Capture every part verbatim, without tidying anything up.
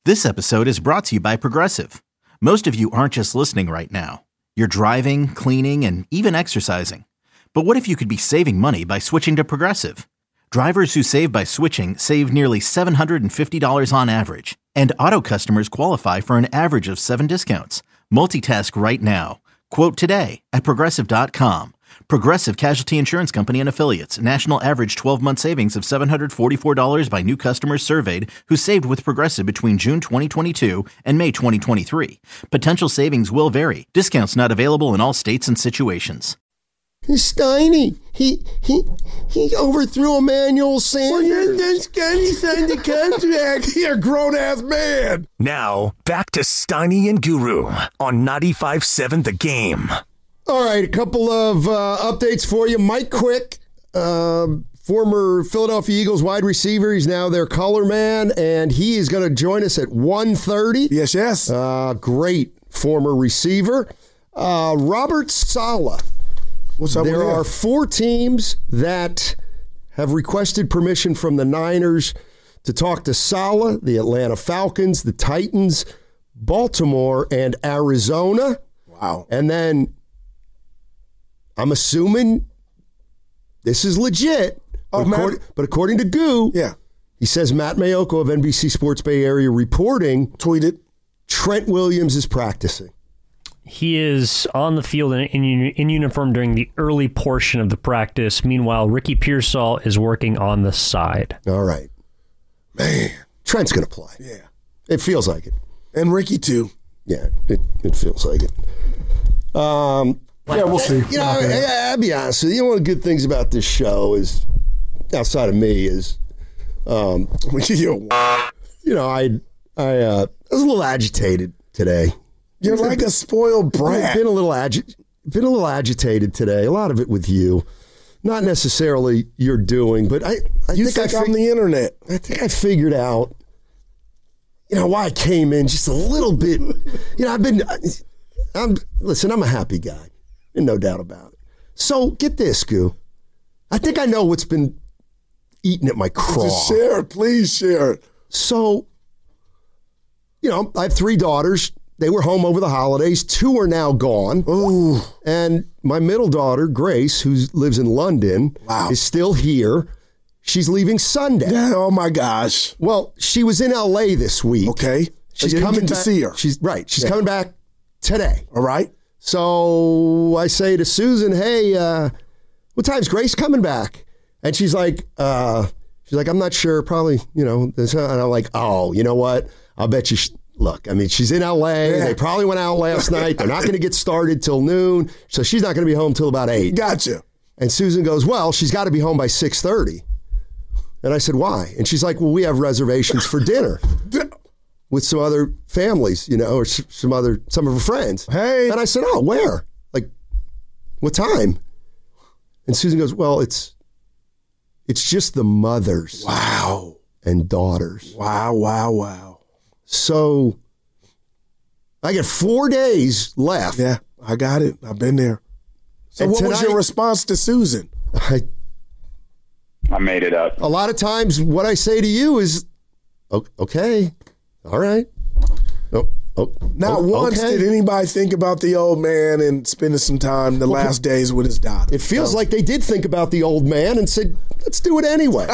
This episode is brought to you by Progressive. Most of you aren't just listening right now. You're driving, cleaning, and even exercising. But what if you could be saving money by switching to Progressive? Drivers who save by switching save nearly seven hundred fifty dollars on average. And auto customers qualify for an average of seven discounts. Multitask right now. Quote today at Progressive dot com. Progressive Casualty Insurance Company and Affiliates. National average twelve-month savings of seven hundred forty-four dollars by new customers surveyed who saved with Progressive between June twenty twenty-two and May twenty twenty-three. Potential savings will vary. Discounts not available in all states and situations. Steiny, he he he overthrew Emmanuel Sanders. Well, then Steiny signed the contract. You're a grown-ass man. Now, back to Steiny and Guru on ninety-five point seven The Game. All right, a couple of uh, updates for you. Mike Quick, uh, former Philadelphia Eagles wide receiver. He's now their color man, and he is going to join us at one thirty. Yes, yes. Uh, great former receiver. Uh, Robert Saleh. What's up? There are four teams that have requested permission from the Niners to talk to Saleh: the Atlanta Falcons, the Titans, Baltimore, and Arizona. Wow. And then I'm assuming this is legit, oh, but, according, but according to Goo, yeah, he says Matt Mayoko of N B C Sports Bay Area reporting tweeted Trent Williams is practicing. He is on the field in, in, in uniform during the early portion of the practice. Meanwhile, Ricky Pearsall is working on the side. All right. Man. Trent's going to play. Yeah. It feels like it. And Ricky, too. Yeah, it, it feels like it. Um, yeah, we'll see. You know, I, I'll be honest with you. One of the good things about this show is, outside of me, is, um, you know, I, I, uh, I was a little agitated today. You're like a spoiled brat. Been a little agi- been a little agitated today. A lot of it with you, not necessarily your doing, but I. I you think, think I I'm fig- the internet? I think I figured out, you know, why I came in just a little bit. You know, I've been. I'm listen. I'm a happy guy, and no doubt about it. So get this, Goo. I think I know what's been eating at my craw. Just share it, please share it. So, you know, I have three daughters. They were home over the holidays. Two are now gone. Ooh. And my middle daughter, Grace, who lives in London, wow. is still here. She's leaving Sunday. Yeah, oh, my gosh. Well, she was in L A this week. Okay. She's so coming to back, see her. She's right. She's yeah. coming back today. All right. So I say to Susan, hey, uh, what time's Grace coming back? And she's like, uh, she's like, I'm not sure. Probably, you know. And I'm like, oh, you know what? I'll bet you. Sh- Look, I mean, she's in L A. Yeah. They probably went out last night. They're not going to get started till noon. So she's not going to be home till about eight. Gotcha. And Susan goes, well, she's got to be home by six thirty. And I said, why? And she's like, well, we have reservations for dinner with some other families, you know, or some other, some of her friends. Hey. And I said, oh, where? Like, what time? And Susan goes, well, it's, it's just the mothers. Wow. And daughters. Wow, wow, wow. So I get four days left. Yeah, I got it. I've been there. So and what tonight, was your response to Susan? I, I made it up. A lot of times what I say to you is, okay, all right. Oh, oh, Not oh, once okay. did anybody think about the old man and spending some time the well, last days with his daughter. It feels so. Like they did think about the old man and said, let's do it anyway.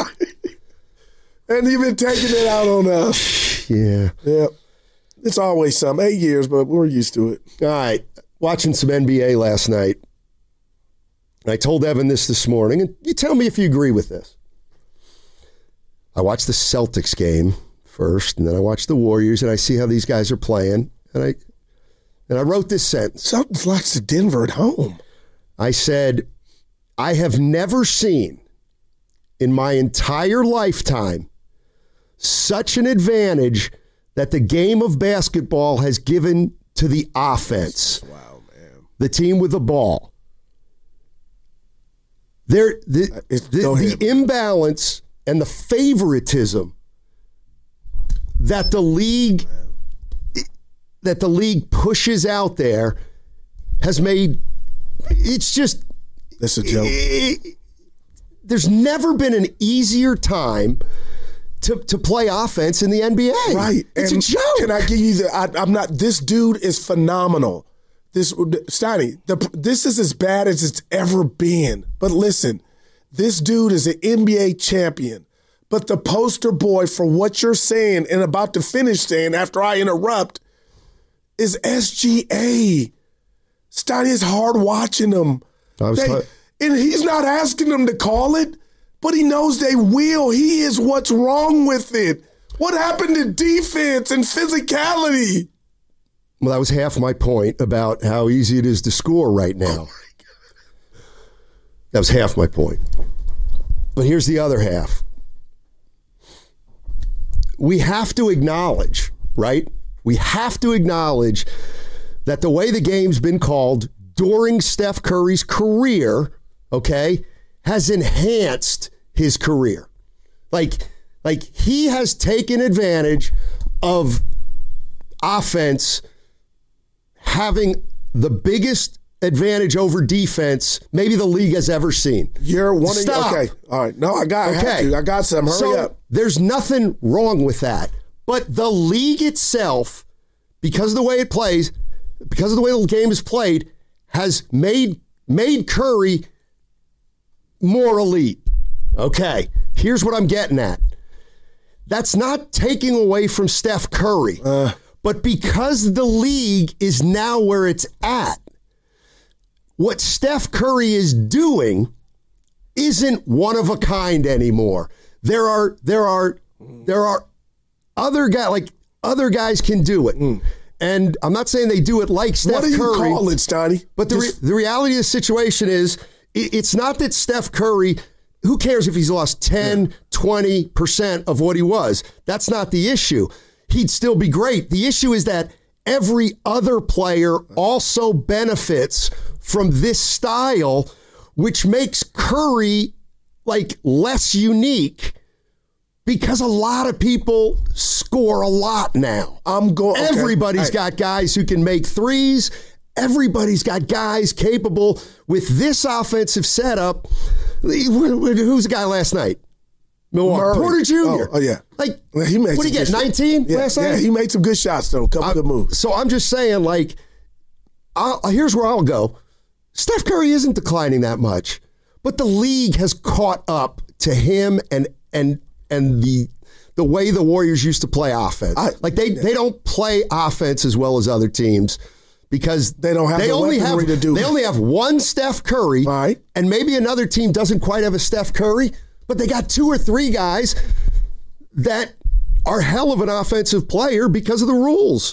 And you've been taking it out on us. Yeah. Yeah. It's always some. Eight years, but we're used to it. All right. Watching some N B A last night. I told Evan this this morning, and you tell me if you agree with this. I watched the Celtics game first, and then I watched the Warriors, and I see how these guys are playing. And I and I wrote this sentence. Celtics likes to Denver at home. I said, I have never seen in my entire lifetime such an advantage that the game of basketball has given to the offense. Wow, man. The team with the ball. There, the, the, the imbalance and the favoritism that the league that the league pushes out there has made, it's just, it's a joke. It, there's never been an easier time to, to play offense in the N B A. Right. It's and a joke. Can I give you the, I, I'm not, this dude is phenomenal. This, Steiny, the, this is as bad as it's ever been. But listen, this dude is an N B A champion. But the poster boy for what you're saying and about to finish saying after I interrupt is S G A. Steiny is hard watching them. I was They, t- and he's not asking them to call it, but he knows they will. He is what's wrong with it. What happened to defense and physicality? Well, that was half my point about how easy it is to score right now. Oh my God. That was half my point. But here's the other half. We have to acknowledge, right? We have to acknowledge that the way the game's been called during Steph Curry's career, okay, has enhanced his career. Like, like he has taken advantage of offense having the biggest advantage over defense maybe the league has ever seen. You're one Stop. of you. Okay. All right. No, I got I Okay. have to. I got some. Hurry so up. There's nothing wrong with that. But the league itself, because of the way it plays, because of the way the game is played, has made made Curry more elite. Okay. Here's what I'm getting at. That's not taking away from Steph Curry. Uh, But because the league is now where it's at, what Steph Curry is doing isn't one of a kind anymore. There are there are there are other guys like other guys can do it. Mm. And I'm not saying they do it like Steph what do you Curry. call it, Stoney? But the re- the reality of the situation is it, it's not that Steph Curry, who cares if he's lost ten, yeah. twenty percent of what he was? That's not the issue. He'd still be great. The issue is that every other player also benefits from this style, which makes Curry like less unique because a lot of people score a lot now. I'm going. Okay. Everybody's hey. got guys who can make threes. Everybody's got guys capable with this offensive setup. Who's the guy last night? Milwaukee. Murray. Porter Junior Oh, oh yeah. Like, well, he made what did he get, nineteen yeah, last night? Yeah, he made some good shots, though. A couple I, good moves. So I'm just saying, like, I'll, here's where I'll go. Steph Curry isn't declining that much, but the league has caught up to him and and and the the way the Warriors used to play offense. I, like, they, yeah. they don't play offense as well as other teams because they don't have they the only have to do They it. only have one Steph Curry, right. and maybe another team doesn't quite have a Steph Curry, but they got two or three guys that are hell of an offensive player because of the rules.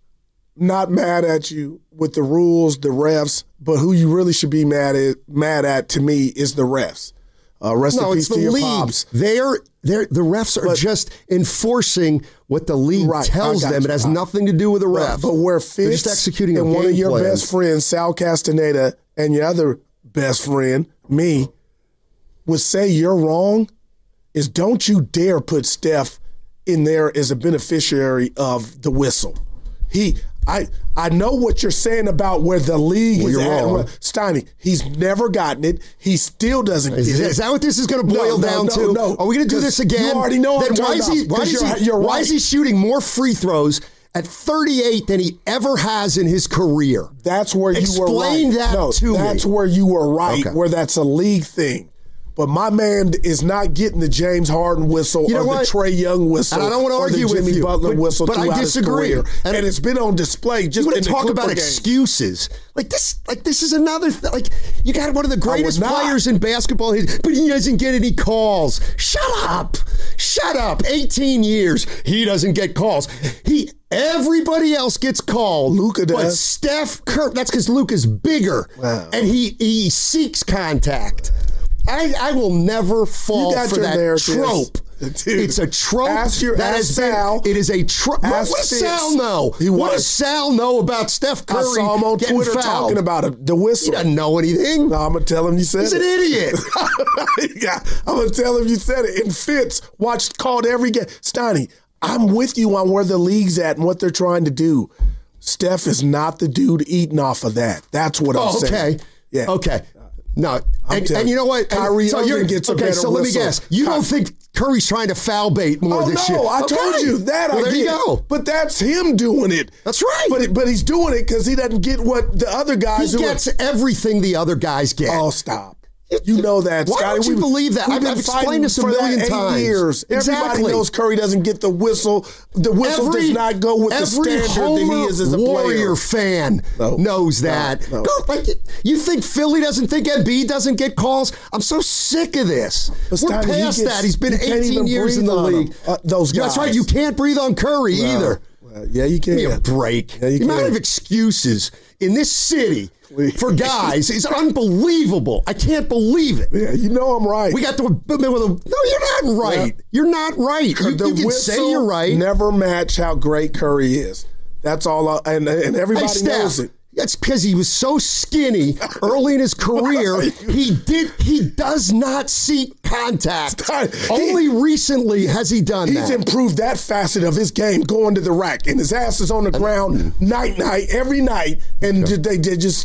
Not mad at you with the rules, the refs, but who you really should be mad at, mad at to me is the refs. Uh, rest no, in it's peace the to your league. pops. They're, they're, the refs are but, just enforcing what the league right, tells them. You. It has nothing to do with the refs. But, but where Fitz just executing and a one game of your plan. best friends, Sal Castaneda, and your other best friend, me, would say you're wrong, is don't you dare put Steph in there as a beneficiary of the whistle. He, I, I know what you're saying about where the league well, is you're at. wrong. Steiny, he's never gotten it. He still doesn't Is, get it. is that what this is going to boil no, down no, to? No, Are we going to do this again? You already know. Then I'm why is he? off, Why is you're, he? you're why right. is he shooting more free throws at thirty-eight than he ever has in his career? That's where you Explain were right. Explain that no, to that's me. where you were right. Okay. Where that's a league thing. But my man is not getting the James Harden whistle you know or what? the Trae Young whistle and I don't want to or argue the Jimmy with you, Butler but, whistle but throughout I disagree. his career. And, and it's been on display just you in want to the talk Clipper about game. excuses. Like this, like this is another th- like you got one of the greatest not. players in basketball, but he doesn't get any calls. Shut up. Shut up. eighteen years, he doesn't get calls. He everybody else gets called. Luka does. But Steph Curry, that's because Luka's bigger. Wow. And he he seeks contact. I, I will never fall got for your that narratives. trope. Dude, it's a trope ask your, that ask has Sal. been. It is a trope. What Ask does Fitz. Sal know? He what was. does Sal know about Steph Curry? I saw him on getting Twitter fouled? talking about it, the whistle. He doesn't know anything. No, I'm gonna tell him you said He's it. an idiot. yeah, I'm gonna tell him you said it. And Fitz watched, called every game. Steiny, I'm with you on where the league's at and what they're trying to do. Steph is not the dude eating off of that. That's what I'm Oh, okay. saying. Yeah. Okay. No, and, telling and you know what? Kyrie And so Irving you're- gets a okay, better so let me whistle. guess. You Ky- don't think Curry's trying to foul bait more Oh, this no, year? I Okay. told you that. Well, I there get. you go. But that's him doing it. That's right. But it, but he's doing it because he doesn't get what the other guys He who gets everything the other guys get. Are, oh, stop. You know that, Why Scotty. don't you We've- believe that? we've I've, been I've explained fighting this a for that million eight times. years. Exactly. Everybody knows Curry doesn't get the whistle. The whistle every, does not go with the every standard that he is as a Warrior player. fan No. knows that. No, no. Go- like, you think Philly doesn't think Embiid doesn't get calls? I'm so sick of this. But We're Steiny, he past gets- that. He's been you can't eighteen even years in breathe the on league. him. Uh, those Yeah, that's right. guys. You can't breathe on Curry Well, either. well, yeah, you can. Give me a break. Yeah, you the amount can. of excuses in this city for guys is unbelievable. I can't believe it. Yeah, you know I'm right. We got to with a no. You're not right. Yeah. You're not right. You, the you can whistle say you're right. never match how great Curry is. That's all, I, and and everybody Hey, knows Steph, it. that's because he was so skinny early in his career. he did. He does not seek contact. He- Only recently has he done He's that. improved that facet of his game, going to the rack, and his ass is on the ground night, night, every night, and they, they just.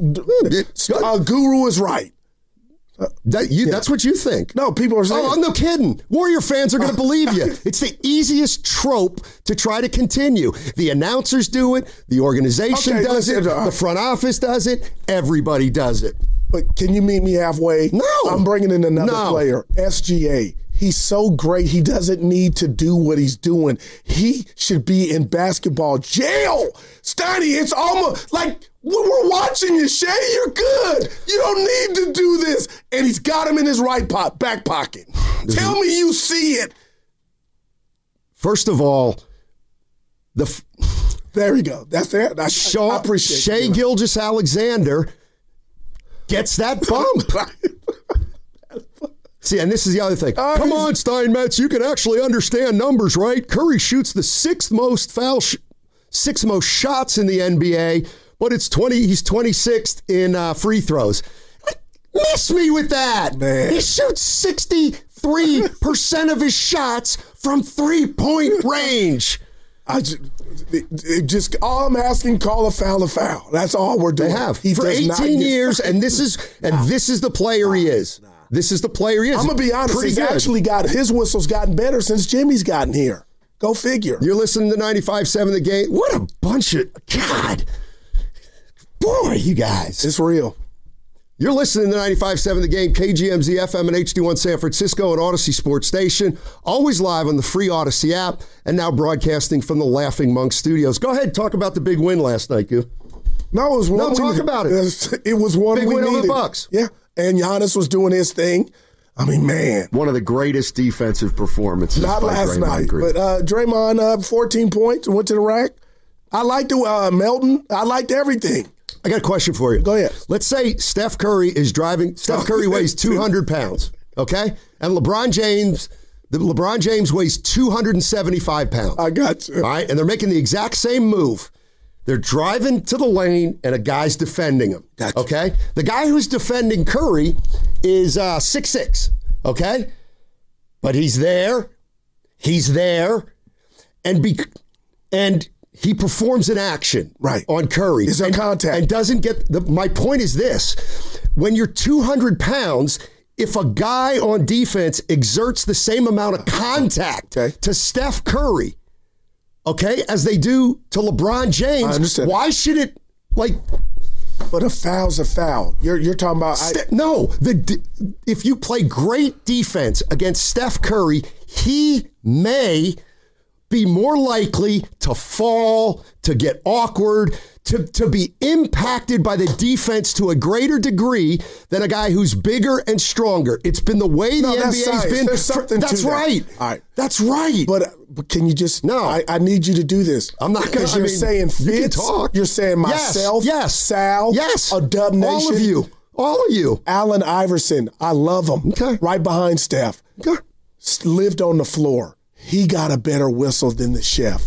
Uh, Guru is right. That, you, That's what you think. No, people are saying. Oh, I'm no kidding. Warrior fans are going to believe you. It's the easiest trope to try to continue. The announcers do it. The organization Okay, does listen, it. uh, The front office does it. Everybody does it. But can you meet me halfway? No. I'm bringing in another No. player, S G A. He's so great. He doesn't need to do what he's doing. He should be in basketball jail. Steiny, it's almost like when we're watching you, Shay, you're good. You don't need to do this. And he's got him in his right pot, back pocket. Tell me you see it. First of all, the f- There we go. That's it. I, Shaw, I appreciate Shea it. Gilgeous-Alexander gets that bump. See, and this is the other thing. Uh, Come he's- on, Steinmetz, you can actually understand numbers, right? Curry shoots the sixth most foul, sh- sixth most shots in the N B A, but it's twenty. He's twenty-sixth in uh, free throws. Miss me with that. Man. He shoots sixty-three percent of his shots from three-point range. I just, it, it just all I'm asking, call a foul a foul. That's all we're doing. They have He for does not eighteen get- years, and this is and this is the player he is. This is the player he is. I'm gonna be honest. Pretty He's good. actually got his whistle's gotten better since Jimmy's gotten here. Go figure. You're listening to ninety-five point seven The Game. What a bunch of God, boy, you guys. It's real. You're listening to ninety-five point seven The Game, K G M Z F M and H D one San Francisco and Odyssey Sports Station. Always live on the free Odyssey app, and now broadcasting from the Laughing Monk Studios. Go ahead, talk about the big win last night, Goo. No, it was one. No, we talk need- about it. It was, it was one Big we win over the needed. Bucks. Yeah, and Giannis was doing his thing. I mean, man, One of the greatest defensive performances not by last Draymond night, Green. but uh, Draymond uh, fourteen points and went to the rack. I liked the uh, Melton. I liked everything. I got a question for you. Go ahead. Let's say Steph Curry is driving. Steph Curry weighs two hundred pounds, okay? And LeBron James, the LeBron James weighs two hundred seventy-five pounds. I got you. All right, and they're making the exact same move. They're driving to the lane, and a guy's defending him. Gotcha. Okay, the guy who's defending Curry is uh, six six. Okay, but he's there. He's there, and be and he performs an action Right. on Curry. Is there and, contact? and doesn't get the. My point is this: when you're two hundred pounds. If a guy on defense exerts the same amount of contact Okay. to Steph Curry, okay, as they do to LeBron I James, understand. why should it, like, But a foul's a foul. You're you're talking about. I, Ste- no, the d- if you play great defense against Steph Curry, he may be more likely to fall, to get awkward, to, to be impacted by the defense to a greater degree than a guy who's bigger and stronger. It's been the way No, the that's N B A's science. been. There's for- something that's to that. right. All right. That's right. But, but can you just? No. I, I need you to do this. I'm not gonna- because I you're mean, saying you can Fitz. talk. You're saying Yes, myself. yes. Sal. Yes. A Dub Nation. All of you. All of you. Allen Iverson. I love him. Okay. Right behind Steph. Okay. S- Lived on the floor. He got a better whistle than the chef.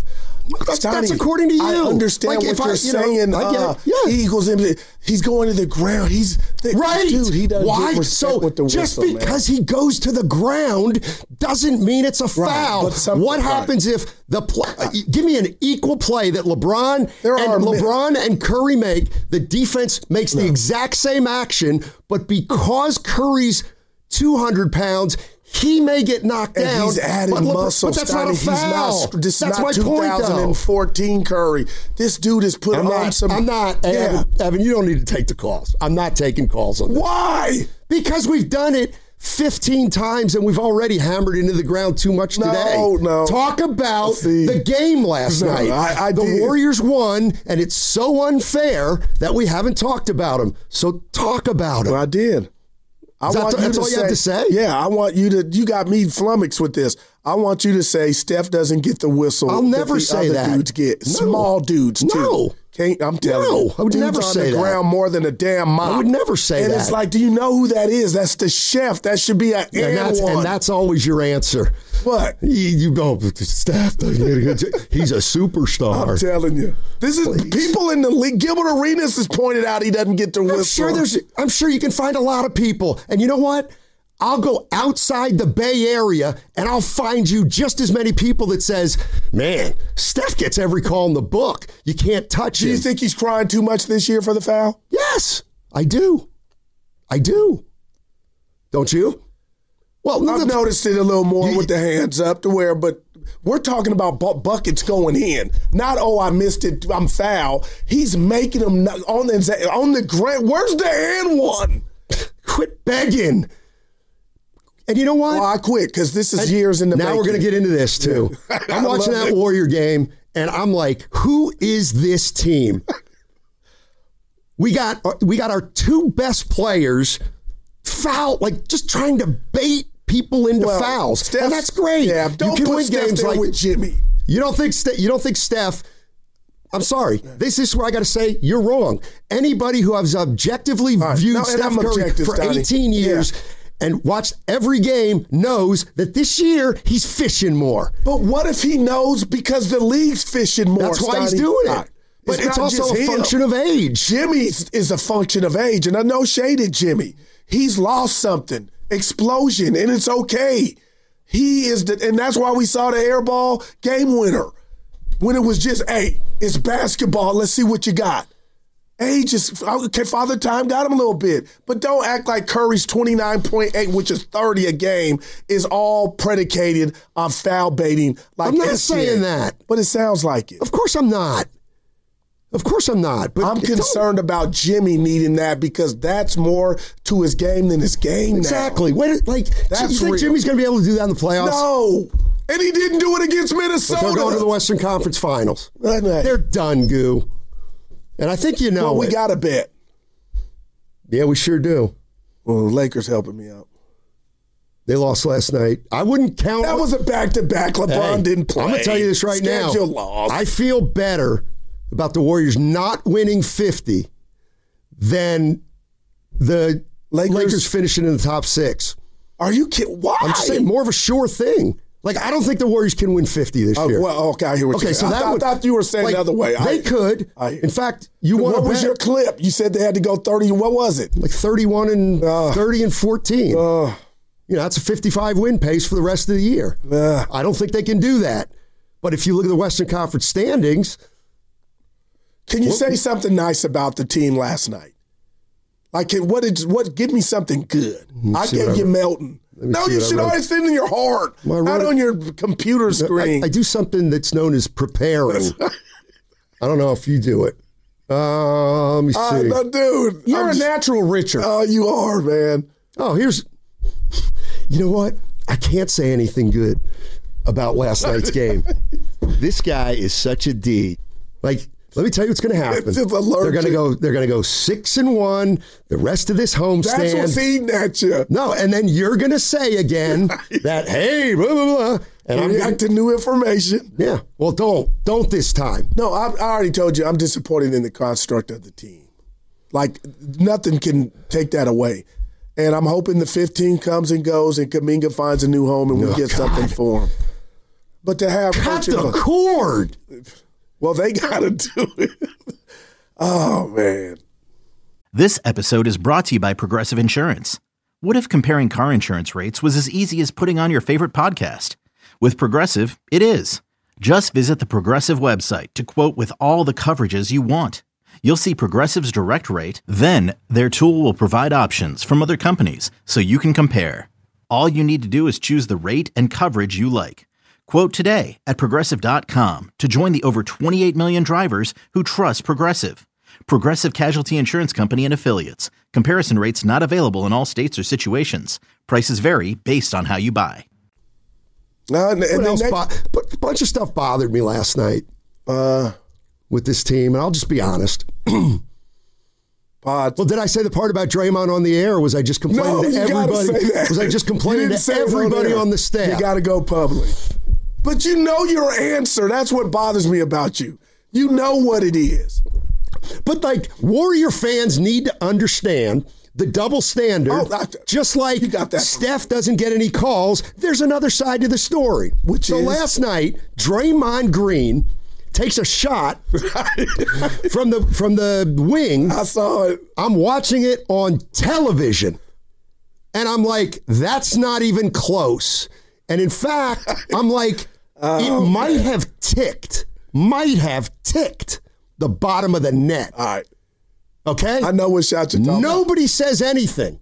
That's, Stoney, that's according to you. I understand Like, what if you're I- you saying. know, I get uh, it. Yeah. Eagles, he's going to the ground. He's the, Right. dude. He doesn't Why? get respect So with the just whistle, because man. he goes to the ground doesn't mean it's a Right, foul. but some- what right. happens if the play, uh, give me an equal play that LeBron There and are mi- LeBron and Curry make? The defense makes the exact same action, but because Curry's two hundred pounds, he may get knocked And down. he's adding but, Le- muscle. but that's not a Stoney. foul. He's not, this that's is my not point, though. twenty fourteen Curry. This dude has put I'm on not. some. I'm not. Hey, Yeah. Evan, Evan, you don't need to take the calls. I'm not taking calls on this. Why? Because we've done it fifteen times and we've already hammered into the ground too much No, today. no. Talk about See. the game last No, night. I- I the did. Warriors won, and it's so unfair that we haven't talked about them. So talk about it. Well, I did. I Is that want the- you that's to all say, you have to say? Yeah, I want you to. You got me flummoxed with this. I want you to say Steph doesn't get the whistle. I'll that never the say other that. Dudes get No. small dudes too. No. Can't, I'm telling No, you. I would dudes never on say the that. ground more than a damn mop. I would never say and that. it's like, do you know who that is? That's the chef. That should be an and, and that's, one. and that's always your answer. What? You, you go, Steph, he's a superstar. I'm telling you. This is Please. people in the league. Gilbert Arenas has pointed out he doesn't get the whistle. I'm sure there's. I'm sure you can find a lot of people, and you know what? I'll go outside the Bay Area, and I'll find you just as many people that says, "Man, Steph gets every call in the book. You can't touch Do him." you think he's crying too much this year for the foul? Yes, I do. I do. Don't you? Well, I've the- noticed it a little more You- with the hands up to where, but we're talking about bu- buckets going in. Not, oh, I missed it, I'm foul. He's making them not- on the, on the ground. Where's the hand one? Quit begging. And you know what? Well, I quit because this is years in the Now we're going to get into this too. I'm I watching love that it. Warrior game, and I'm like, who is this team? We got we got our two best players foul, like just trying to bait people into Well, fouls, Steph- and that's great. Yeah, don't you can put win Steph games there like with Jimmy. you don't think Ste- you don't think Steph. I'm sorry. This is where I got to say you're wrong. Anybody who has objectively right. viewed No, and Steph I'm Curry objective, for Donnie. eighteen years. Yeah. And watched every game knows that this year he's fishing more. But what if he knows because the league's fishing more? That's why he's Stoney? doing All it. right. But it's, not also just a him. function of age. Jimmy is a function of age, and I know shaded Jimmy. He's lost something, explosion, and it's okay. He is, the, and that's why we saw the air ball game winner when it was just, hey, it's basketball. Let's see what you got. Age is okay. Father Time got him a little bit, but don't act like Curry's twenty-nine point eight, which is thirty a game, is all predicated on foul baiting. Like I'm not S G A. saying that. but it sounds like it. Of course I'm not. Of course I'm not. But I'm don't- concerned about Jimmy needing that because that's more to his game than his game Exactly. Wait, like, That's you think real. Jimmy's going to be able to do that in the playoffs? now. No. And he didn't do it against But Minnesota. they're going to the Western Conference Finals. I know. They're done, Goo. And I think you know well, we it. got a bet. Yeah, we sure do. Well, the Lakers helping me out. They lost last night. I wouldn't count. That was a back-to-back. LeBron Hey, didn't play. I'm going to tell you this right now. Schedule loss. I feel better about the Warriors not winning fifty than the Lakers- Lakers, finishing in the top six. Are you kidding? Why? I'm just saying more of a sure thing. Like, I don't think the Warriors can win fifty this Oh, year. well, okay, I hear what Okay, you're so saying. that I, thought, would, I thought you were saying like, the other way. They I, could. I- In fact, you want What to was bet your clip? You said they had to go thirty. What was it? like thirty-one and Uh, thirty and fourteen. Uh, You know, that's a fifty-five win pace for the rest of the year. uh, I don't think they can do that. But if you look at the Western Conference standings, Can you What- say something nice about the team last night? Like, can- what did what? Give me something good. I see gave what I- you Melton. me No, see you what I should wrote. always send in your heart, Well, I not wrote- on your computer screen. I, I do something that's known as preparing. I don't know if you do it. Uh, let me see. Uh, no, dude, You're I'm a just- natural, Richard. Oh, you are, man. Oh, here's. You know what? I can't say anything good about last night's game. This guy is such a D. Like, let me tell you what's going to happen. It's just allergic. They're going to go. They're going to go six and one. The rest of this That's homestand. what's eating at you. No, and then you're going to say again that hey, blah blah blah. And I'm React to new information. yeah. Well, don't don't this time. No, I, I already told you I'm disappointed in the construct of the team. Like, nothing can take that away. And I'm hoping the fifteen comes and goes and Kuminga finds a new home and we Oh, get God. something for him. But to have cut coaching- the cord. Well, they got to do it. Oh, man. This episode is brought to you by Progressive Insurance. What if comparing car insurance rates was as easy as putting on your favorite podcast? With Progressive, it is. Just visit the Progressive website to quote with all the coverages you want. You'll see Progressive's direct rate, then their tool will provide options from other companies so you can compare. All you need to do is choose the rate and coverage you like. Quote today at Progressive dot com to join the over twenty-eight million drivers who trust Progressive. Progressive Casualty Insurance Company and Affiliates. Comparison rates not available in all states or situations. Prices vary based on how you buy. Uh, and, and What else? they- Bo- but a bunch of stuff bothered me last night uh, with this team, and I'll just be honest. Pod. Well, did I say the part about Draymond on the air, or was I just complaining No, to you gotta everybody? say that. Was I just You complaining didn't to say it on everybody air. on the staff? You got to go public. But you know your answer. That's what bothers me about you. You know what it is. But like Warrior fans need to understand the double standard. Oh, I- just like you got that. Steph doesn't get any calls, there's another side to the story. Which so is? last night, Draymond Green takes a shot from the from the wing. I saw it. I'm watching it on television, and I'm like, that's not even close. And in fact, I'm like, Oh, it might have ticked, might have ticked the bottom of the net. All right. Okay? I know what shot you're talking Nobody says anything.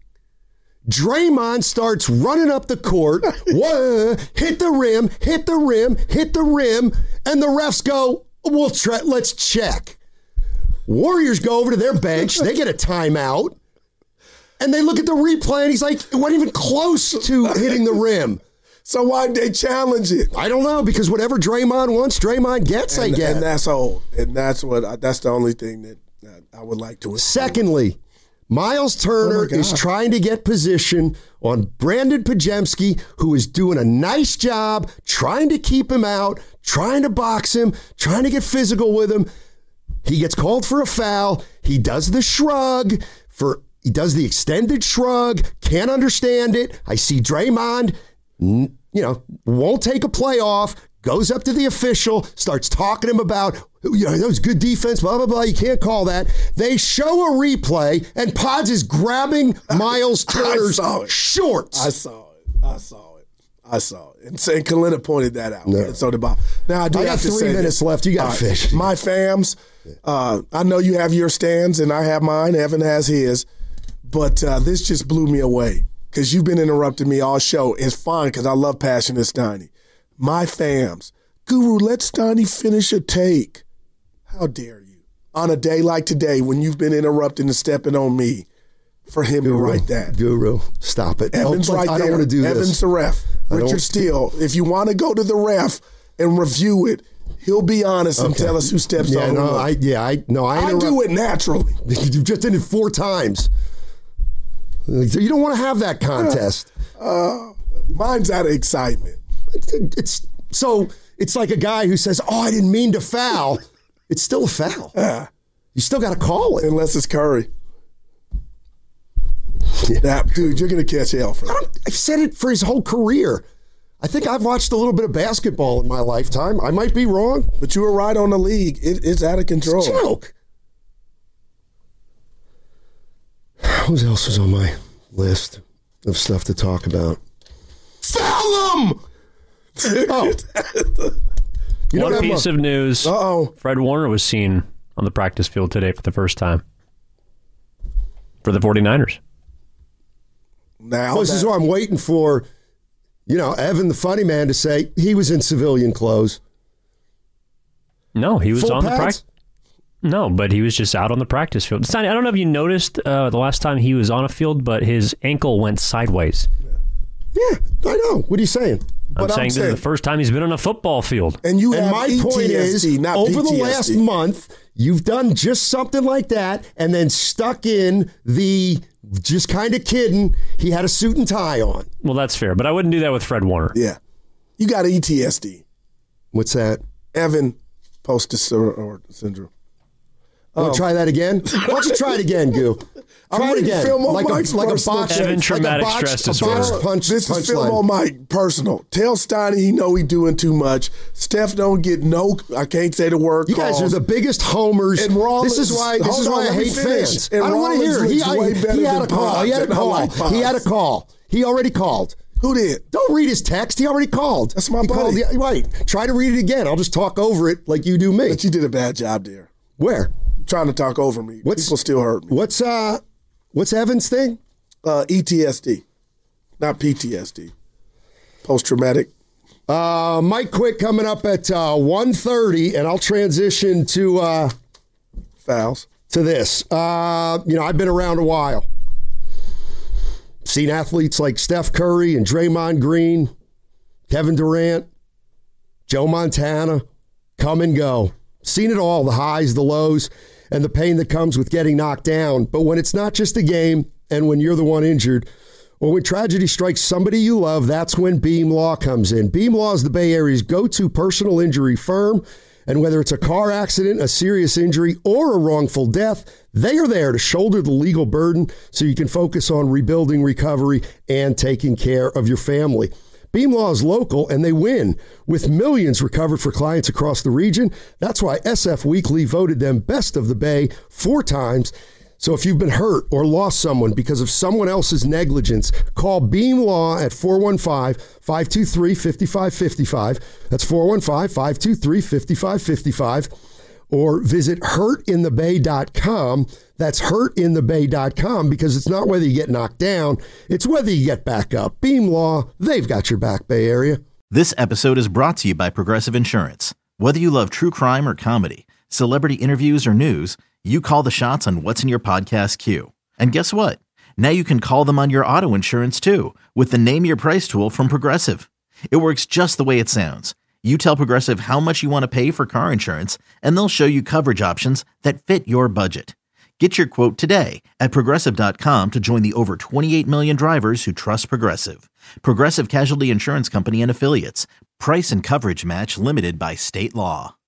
Draymond starts running up the court, whoa, hit the rim, hit the rim, hit the rim, and the refs go, we'll try, let's check. Warriors go over to their bench, they get a timeout, and they look at the replay, and he's like, it wasn't even close to hitting the rim. So why'd they challenge it? I don't know, because whatever Draymond wants, Draymond gets, And, I guess. and that's old. And that's what. That's the only thing that, that I would like to. Secondly, Miles Turner Oh my God. is trying to get position on Brandon Pajemski, who is doing a nice job trying to keep him out, trying to box him, trying to get physical with him. He gets called for a foul. He does the shrug for he does the extended shrug. Can't understand it. I see Draymond, you know, won't take a play off. Goes up to the official, starts talking to him about, you know, that was good defense, blah, blah, blah. You can't call that. They show a replay, and Pods is grabbing Miles Turner's saw it. shorts. I saw it. I saw it. I saw it. And, and Kalina pointed that out. No. And so did Bob. Now, I do I have got to three say minutes this. left. You got All to fish. My fams, uh, I know you have your stands, and I have mine. Evan has his. But uh, this just blew me away because you've been interrupting me all show. It's fine because I love Passionate Steiny. My fams, Guru, let Steiny finish a take. How dare you? On a day like today when you've been interrupting and stepping on me for him to write that. Guru, stop it. Evan's Don't- right I there. don't want to do Evan's this. the ref. I don't- Richard Steele. If you want to go to the ref and review it, he'll be honest and Okay. tell us who steps Yeah, on no, who. I, yeah, I, no, I, I interrupt- do it naturally. You just did it four times. So you don't want to have that contest. Uh, mine's out of excitement. It's so it's like a guy who says, "Oh, I didn't mean to foul." It's still a foul. You still got to call it. Unless it's Curry. That dude, you're gonna catch hell for that. I've said it for his whole career. I think I've watched a little bit of basketball in my lifetime. I might be wrong. But you were right on the league. It, it's out of control. It's a joke. What else was on my list of stuff to talk about? Foul him! Oh. You One know piece of news. Uh-oh. Fred Warner was seen on the practice field today for the first time for the 49ers. Now Well, this is that- what I'm waiting for, you know, Evan, the funny man, to say he was in civilian clothes. No, he was Full on the pads? practice. No, but he was just out on the practice field. Sonny, I don't know if you noticed uh, the last time he was on a field, but his ankle went sideways. Yeah, I know. What are you saying? I'm But I'm saying this saying- is the first time he's been on a football field. and you And have my P T S D, point is, not over the P T S D. last month, you've done just something like that and then stuck in the just kind of kidding. He had a suit and tie on. Well, that's fair, but I wouldn't do that with Fred Warner. Yeah. You got E T S D. What's that? Evan post syndrome. Want to try that again? Why don't you try it again, Goo? I'm Try it reading again. film on Like a, Mike's like a personal box, text. Evan, like a traumatic box, stress a disorder. box punch. This punch is film line. on Mike personal. Tell Steiny he know he doing too much. Steph don't get no. I can't say the word. You guys are the biggest homers. And Rollins- this is why. This hold is on, why I let me hate finish. fans. And I don't want to Rollins hear. He, looks way I, better he had a than call. He had a Pods, and I call. like He had a Pods. call. He already called. Who did? Don't read his text. He already called. That's my he buddy. Called, yeah, right. Try to read it again. I'll just talk over it like you do me. But you did a bad job there. Where? Trying to talk over me. What's- People still hurt me. What's uh? What's Evan's thing? Uh, E T S D, not P T S D. Post traumatic. Uh, Mike Quick coming up at uh, one thirty, and I'll transition to uh, Fouls. to this. Uh, you know, I've been around a while. Seen athletes like Steph Curry and Draymond Green, Kevin Durant, Joe Montana come and go. Seen it all, the highs, the lows, and the pain that comes with getting knocked down. But when it's not just a game and when you're the one injured, or when tragedy strikes somebody you love, that's when Beam Law comes in. Beam Law is the Bay Area's go-to personal injury firm. And whether it's a car accident, a serious injury, or a wrongful death, they are there to shoulder the legal burden so you can focus on rebuilding, recovery, and taking care of your family. Beam Law is local, and they win, with millions recovered for clients across the region. That's why S F Weekly voted them Best of the Bay four times. So if you've been hurt or lost someone because of someone else's negligence, call Beam Law at four one five, five two three, five five five five. That's four one five, five two three, five five five five. Or visit hurt in the bay dot com. That's hurt in the bay dot com, because it's not whether you get knocked down, it's whether you get back up. Beam Law, they've got your back, Bay Area. This episode is brought to you by Progressive Insurance. Whether you love true crime or comedy, celebrity interviews or news, you call the shots on what's in your podcast queue. And guess what? Now you can call them on your auto insurance too, with the Name Your Price tool from Progressive. It works just the way it sounds. You tell Progressive how much you want to pay for car insurance, and they'll show you coverage options that fit your budget. Get your quote today at Progressive dot com to join the over twenty-eight million drivers who trust Progressive. Progressive Casualty Insurance Company and Affiliates. Price and coverage match limited by state law.